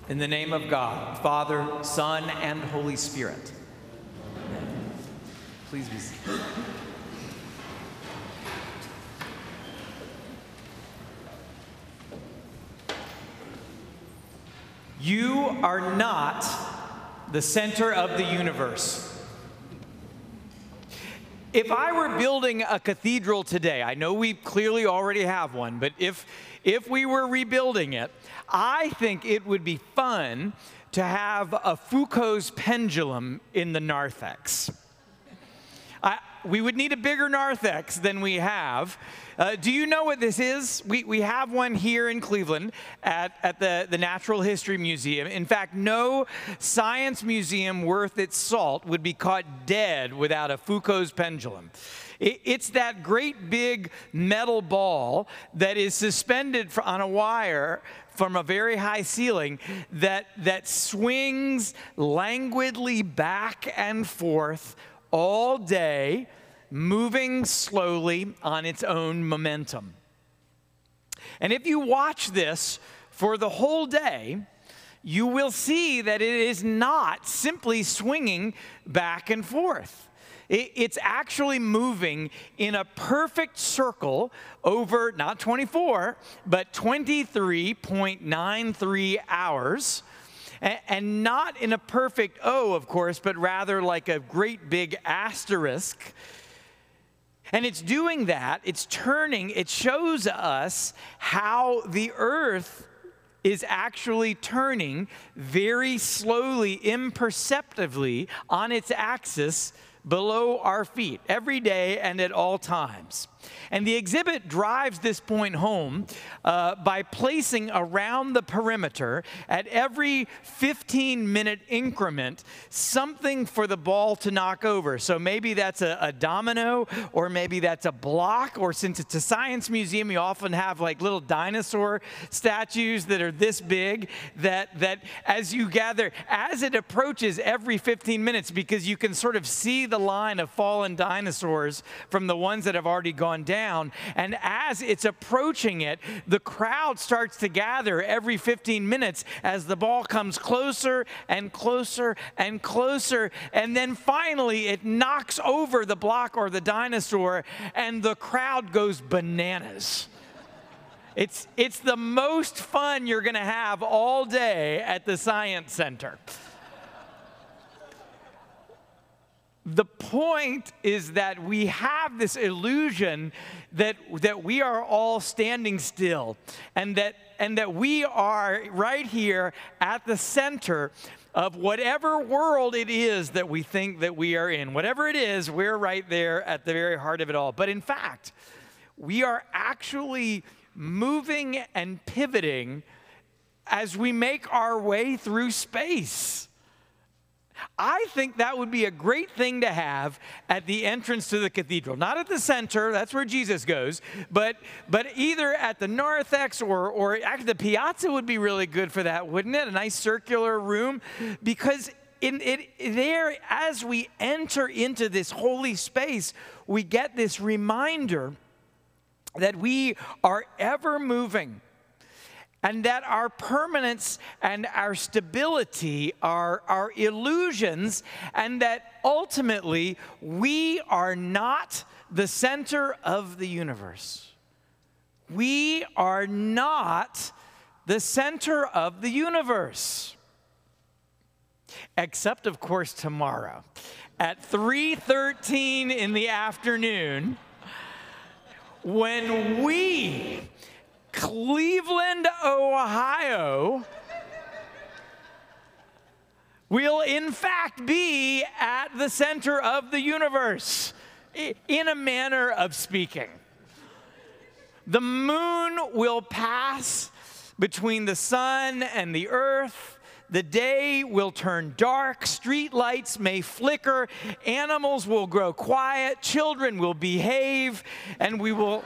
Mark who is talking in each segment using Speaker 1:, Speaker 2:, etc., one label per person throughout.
Speaker 1: In the name of God, Father, Son, and Holy Spirit. Amen. Please be seated. You are not the center of the universe. If I were building a cathedral today, I know we clearly already have one, but if we were rebuilding it, I think it would be fun to have a Foucault's pendulum in the narthex. We would need a bigger narthex than we have. Do you know what this is? We have one here in Cleveland at the Natural History Museum. In fact, no science museum worth its salt would be caught dead without a Foucault's pendulum. It's that great big metal ball that is suspended on a wire from a very high ceiling that swings languidly back and forth all day, moving slowly on its own momentum. And if you watch this for the whole day, you will see that it is not simply swinging back and forth. It's actually moving in a perfect circle over not 24, but 23.93 hours. And not in a perfect O, of course, but rather like a great big asterisk. And it's doing that, it's turning, it shows us how the earth is actually turning very slowly, imperceptibly on its axis below our feet every day and at all times. And the exhibit drives this point home by placing around the perimeter at every 15-minute increment something for the ball to knock over. So maybe that's a domino, or maybe that's a block, or since it's a science museum, you often have like little dinosaur statues that are this big that as you gather, as it approaches every 15 minutes, because you can sort of see the line of fallen dinosaurs from the ones that have already gone down. And as it's approaching it, the crowd starts to gather every 15 minutes as the ball comes closer and closer and closer. And then finally it knocks over the block or the dinosaur, and the crowd goes bananas. It's the most fun you're going to have all day at the Science Center. The point is that we have this illusion that we are all standing still, and that we are right here at the center of whatever world it is that we think that we are in. Whatever it is, we're right there at the very heart of it all. But in fact, we are actually moving and pivoting as we make our way through space. I think that would be a great thing to have at the entrance to the cathedral. Not at the center, that's where Jesus goes, but either at the narthex or actually the piazza would be really good for that, wouldn't it? A nice circular room, because there, as we enter into this holy space, we get this reminder that we are ever moving, and that our permanence and our stability are illusions, and that ultimately we are not the center of the universe. We are not the center of the universe. Except, of course, tomorrow at 3:13 in the afternoon, when we, Cleveland, Ohio, will in fact be at the center of the universe, in a manner of speaking. The moon will pass between the sun and the earth. The day will turn dark, street lights may flicker, animals will grow quiet, children will behave, and we will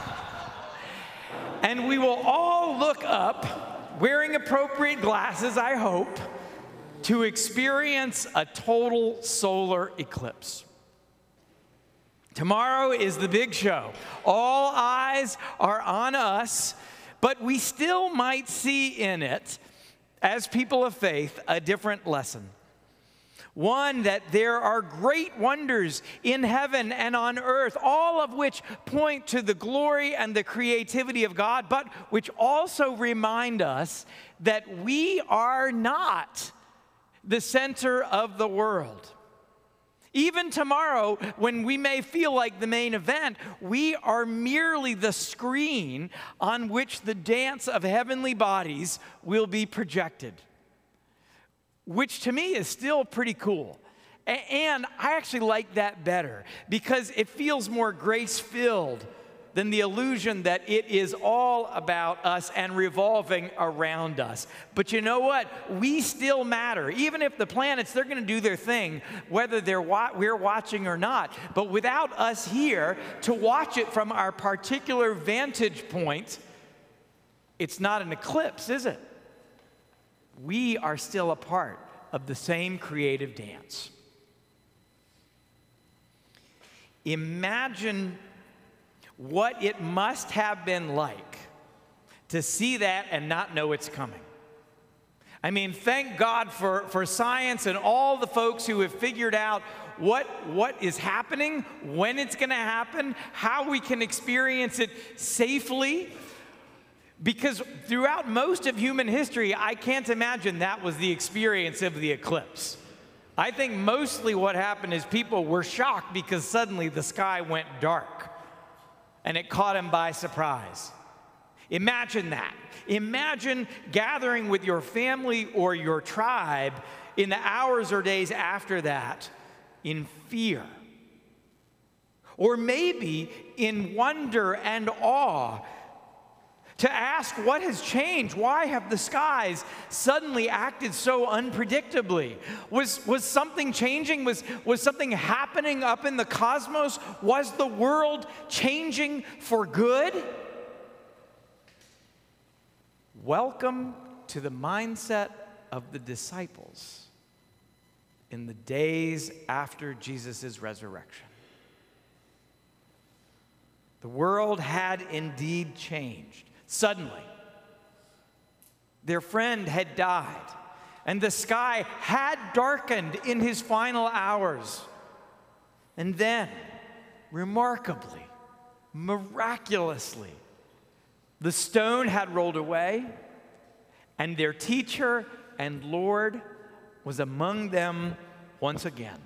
Speaker 1: all look up, wearing appropriate glasses, I hope, to experience a total solar eclipse. Tomorrow is the big show. All eyes are on us, but we still might see in it as people of faith, a different lesson. One, that there are great wonders in heaven and on earth, all of which point to the glory and the creativity of God, but which also remind us that we are not the center of the world. Even tomorrow, when we may feel like the main event, we are merely the screen on which the dance of heavenly bodies will be projected. Which to me is still pretty cool. And I actually like that better because it feels more grace-filled than the illusion that it is all about us and revolving around us. But you know what? We still matter. Even if the planets, they're going to do their thing, whether we're watching or not. But without us here to watch it from our particular vantage point, it's not an eclipse, is it? We are still a part of the same creative dance. Imagine what it must have been like to see that and not know it's coming. I mean, thank God for science and all the folks who have figured out what is happening, when it's going to happen, how we can experience it safely. Because throughout most of human history, I can't imagine that was the experience of the eclipse. I think mostly what happened is people were shocked because suddenly the sky went dark and it caught them by surprise. Imagine that. Imagine gathering with your family or your tribe in the hours or days after that in fear. Or maybe in wonder and awe, to ask what has changed. Why have the skies suddenly acted so unpredictably? Was something changing? Was something happening up in the cosmos? Was the world changing for good? Welcome to the mindset of the disciples in the days after Jesus' resurrection. The world had indeed changed. Suddenly, their friend had died, and the sky had darkened in his final hours. And then, remarkably, miraculously, the stone had rolled away, and their teacher and Lord was among them once again.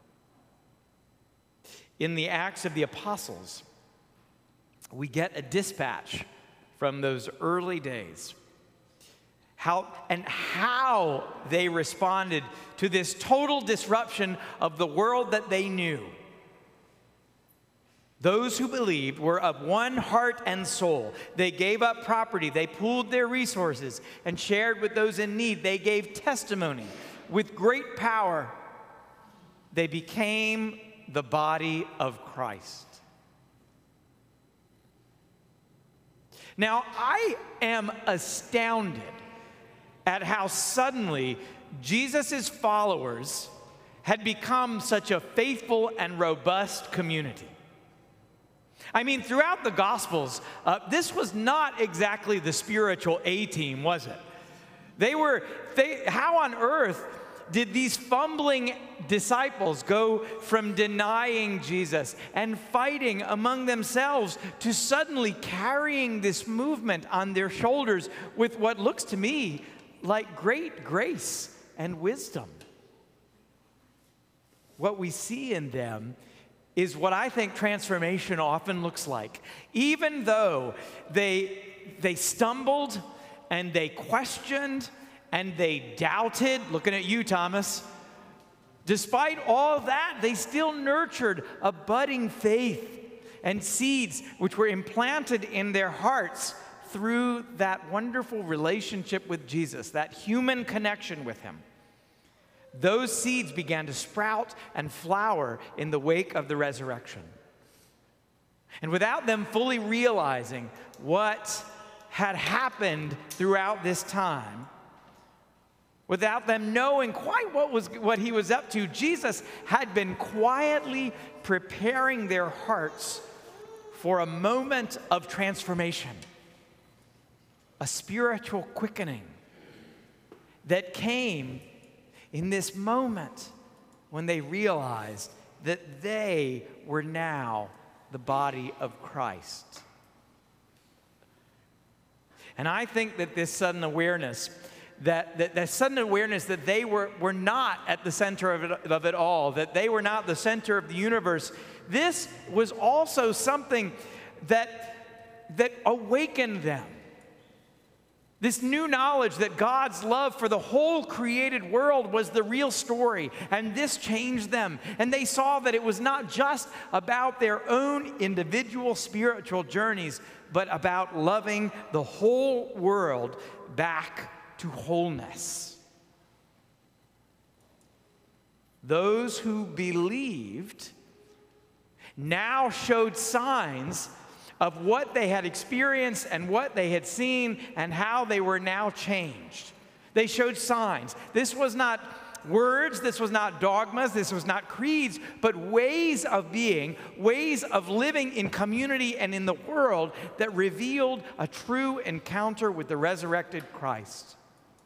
Speaker 1: In the Acts of the Apostles, we get a dispatch from those early days. How they responded to this total disruption of the world that they knew. Those who believed were of one heart and soul. They gave up property, they pooled their resources, and shared with those in need. They gave testimony with great power. They became the body of Christ. Now, I am astounded at how suddenly Jesus' followers had become such a faithful and robust community. I mean, throughout the Gospels, this was not exactly the spiritual A-team, was it? How on earth did these fumbling disciples go from denying Jesus and fighting among themselves to suddenly carrying this movement on their shoulders with what looks to me like great grace and wisdom? What we see in them is what I think transformation often looks like. Even though they stumbled and they questioned and they doubted, looking at you, Thomas. Despite all that, they still nurtured a budding faith and seeds which were implanted in their hearts through that wonderful relationship with Jesus, that human connection with him. Those seeds began to sprout and flower in the wake of the resurrection. And without them fully realizing what had happened throughout this time, without them knowing quite what he was up to, Jesus had been quietly preparing their hearts for a moment of transformation, a spiritual quickening, that came in this moment when they realized that they were now the body of Christ. And I think that this sudden awareness, that sudden awareness that they were not at the center of it all, that they were not the center of the universe, this was also something that awakened them. This new knowledge that God's love for the whole created world was the real story, and this changed them. And they saw that it was not just about their own individual spiritual journeys, but about loving the whole world back to wholeness. Those who believed now showed signs of what they had experienced and what they had seen and how they were now changed. They showed signs. This was not words, this was not dogmas, this was not creeds, but ways of being, ways of living in community and in the world that revealed a true encounter with the resurrected Christ.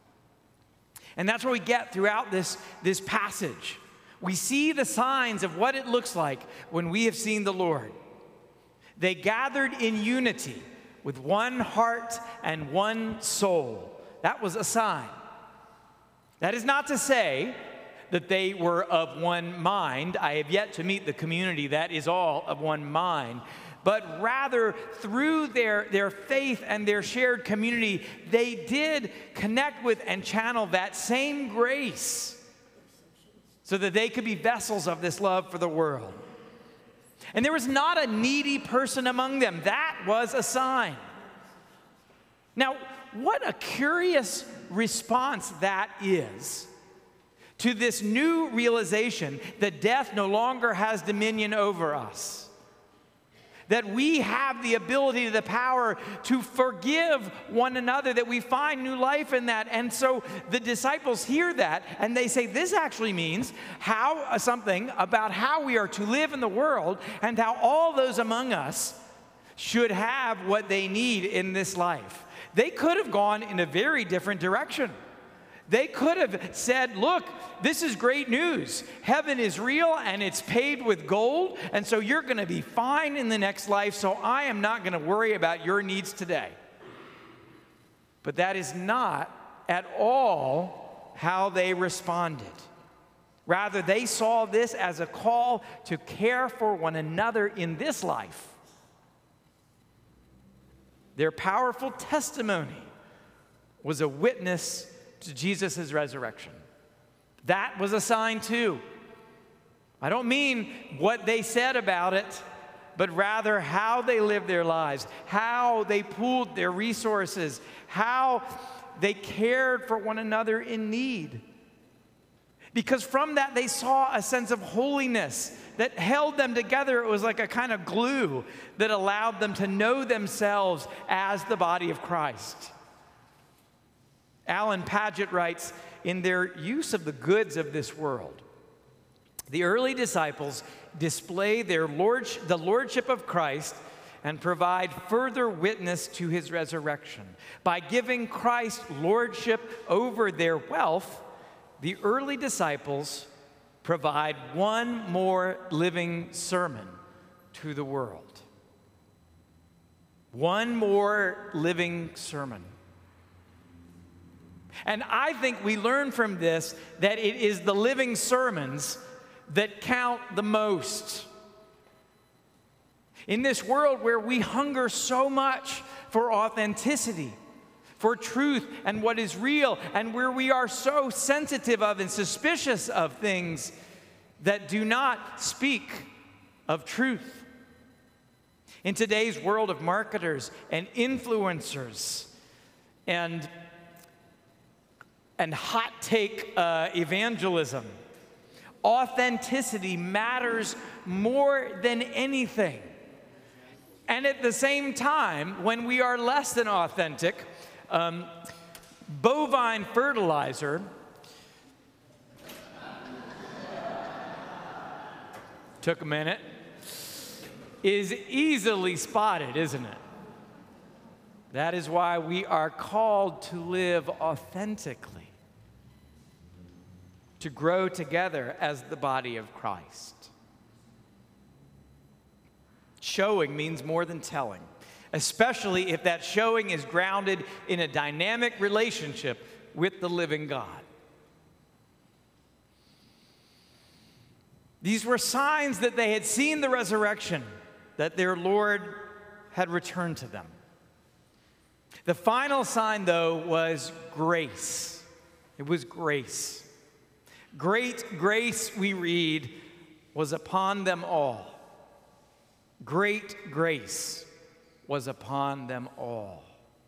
Speaker 1: And that's what we get throughout this passage. We see the signs of what it looks like when we have seen the Lord. They gathered in unity with one heart and one soul. That was a sign. That is not to say that they were of one mind. I have yet to meet the community that is all of one mind. But rather, through their faith and their shared community, they did connect with and channel that same grace so that they could be vessels of this love for the world. And there was not a needy person among them. That was a sign. Now, what a curious response that is to this new realization that death no longer has dominion over us. That we have the ability, the power to forgive one another, that we find new life in that. And so the disciples hear that and they say, this actually means something about how we are to live in the world and how all those among us should have what they need in this life. They could have gone in a very different direction. They could have said, look, this is great news. Heaven is real and it's paved with gold, and so you're going to be fine in the next life, so I am not going to worry about your needs today. But that is not at all how they responded. Rather, they saw this as a call to care for one another in this life. Their powerful testimony was a witness to Jesus' resurrection. That was a sign too. I don't mean what they said about it, but rather how they lived their lives, how they pooled their resources, how they cared for one another in need. Because from that they saw a sense of holiness that held them together. It was like a kind of glue that allowed them to know themselves as the body of Christ. Alan Paget writes, in their use of the goods of this world, the early disciples display the lordship of Christ and provide further witness to his resurrection. By giving Christ lordship over their wealth, the early disciples provide one more living sermon to the world. One more living sermon. And I think we learn from this that it is the living sermons that count the most. In this world where we hunger so much for authenticity, for truth and what is real, and where we are so sensitive of and suspicious of things that do not speak of truth. In today's world of marketers and influencers and hot take evangelism, authenticity matters more than anything. And at the same time, when we are less than authentic, bovine fertilizer took a minute, is easily spotted, isn't it? That is why we are called to live authentically. to grow together as the body of Christ. Showing means more than telling, especially if that showing is grounded in a dynamic relationship with the living God. These were signs that they had seen the resurrection, that their Lord had returned to them. The final sign, though, was grace. It was grace. Great grace, we read, was upon them all. Great grace was upon them all.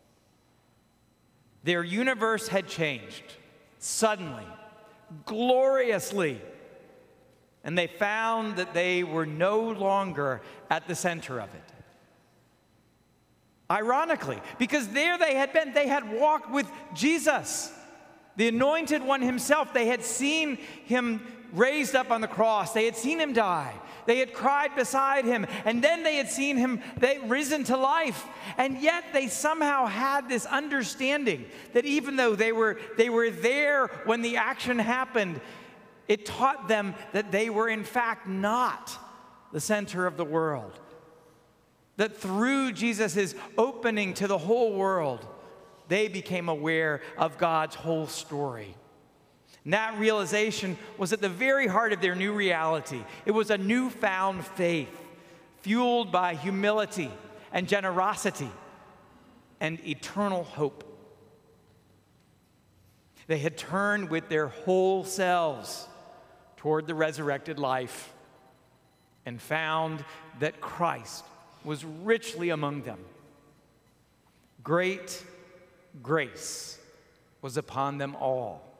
Speaker 1: Their universe had changed suddenly, gloriously, and they found that they were no longer at the center of it. Ironically, because there they had been, they had walked with Jesus, the anointed one himself. They had seen him raised up on the cross. They had seen him die. They had cried beside him, and then they had seen him risen to life. And yet they somehow had this understanding that even though they were there when the action happened, it taught them that they were in fact not the center of the world. That through Jesus' opening to the whole world, they became aware of God's whole story. And that realization was at the very heart of their new reality. It was a newfound faith, fueled by humility and generosity and eternal hope. They had turned with their whole selves toward the resurrected life and found that Christ was richly among them. Great grace was upon them all.